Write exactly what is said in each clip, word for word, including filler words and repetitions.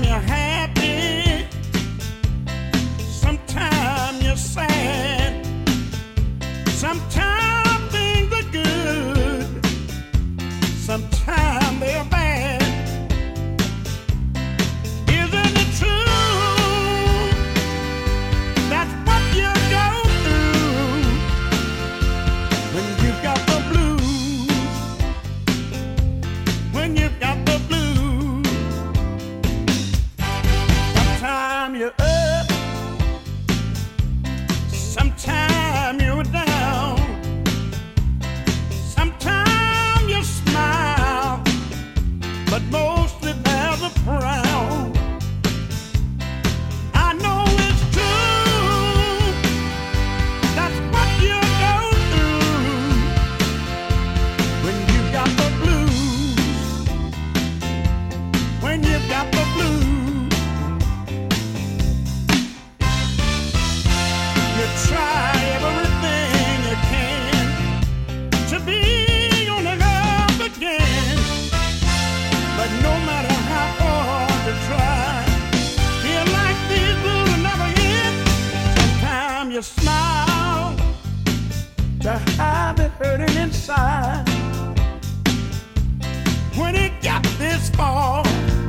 Sometimes you're happy, sometimes you're sad, sometimes things are good, sometimes they're bad. Isn't it true? That's what you go through when you've got the blues. When you've got the blues. Sometime you're up, sometime you're down, sometime you smile, but mostly there's a frown. I know it's true, that's what you go through when you've got the blues. When you've got the blues. You try everything you can to be on the up again, but no matter how hard you try, feel like these blues will never end. Sometimes you smile to hide the hurting inside. When it got this far,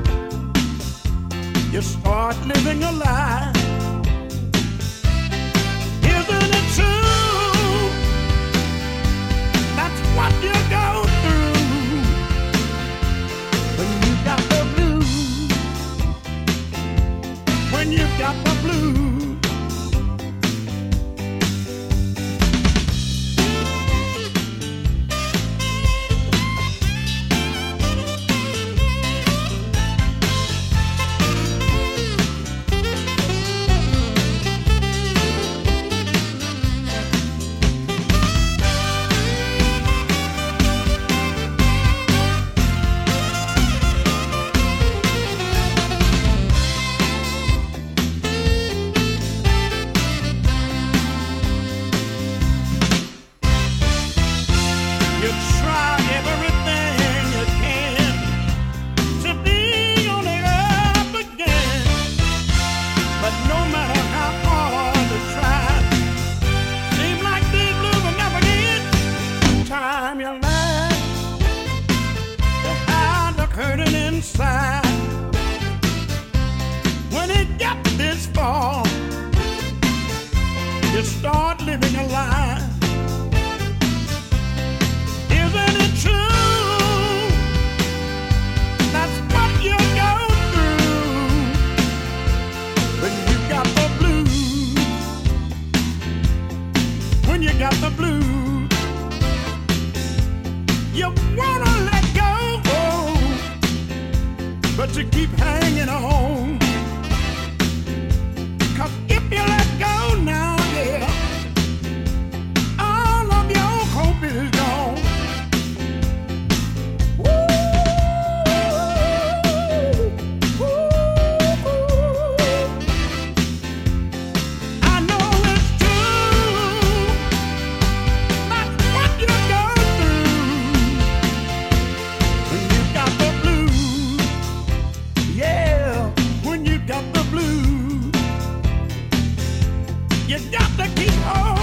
you start living a lie. Isn't it true? That's what you go through when you got the blues. When you got the blues. You try everything you can to be on the up again, but no matter how hard you try, seems like these blues will never end. Time you learn to hide the hurting inside. When it got this far, you start living a lie. Isn't it true? That's what you go through when you got the blues. When you got the blues, you wanna let go, but you keep hanging on. 'Cause if you let go now, yeah, all of your hope is gone. I know it's true. That's what you go through when you got the blues. Yeah, when you got the blues, you got to keep on.